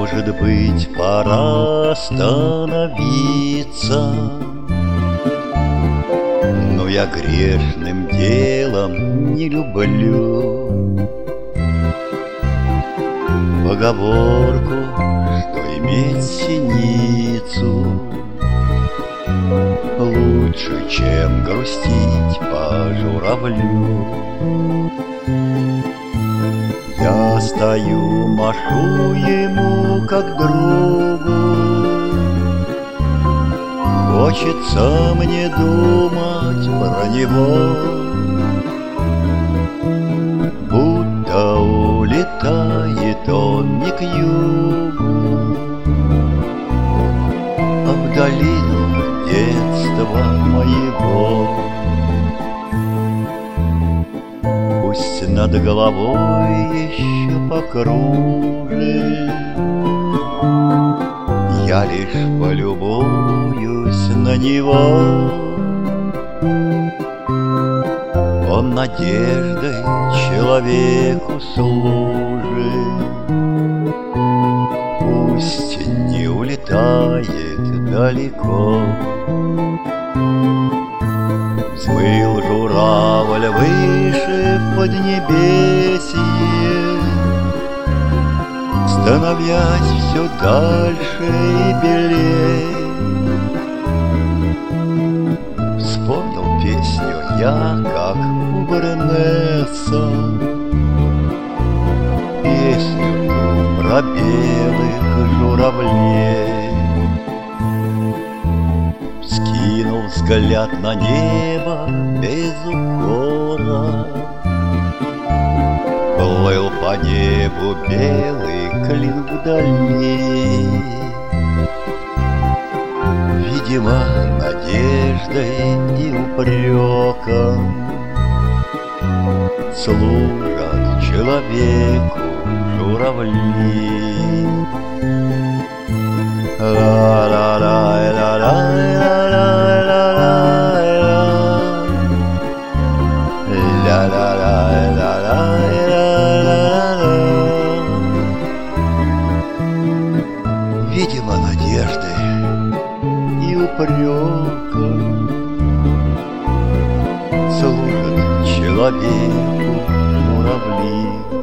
Может быть, пора остановиться, но я грешным делом не люблю поговорку, что иметь синицу лучше, чем грустить по журавлю. Я стою, машу ему как другу. Хочется мне думать про него, будто улетает он не к югу, а в долину детства моего. Пусть над головой еще покружит, я лишь полюбуюсь на него. Он надеждой человеку служит, пусть не улетает далеко. Взмыл журавль выше в поднебесье, становясь все дальше и белее. Вспомнил песню я, как у Бернеса, песню ту про белых журавлей. Вскинул взгляд на небо без укора, плыл по небу белый клин вдали. Видимо, надеждой и упреком служат человеку журавли. Видимо, надеждой и упреком служат человеку журавли.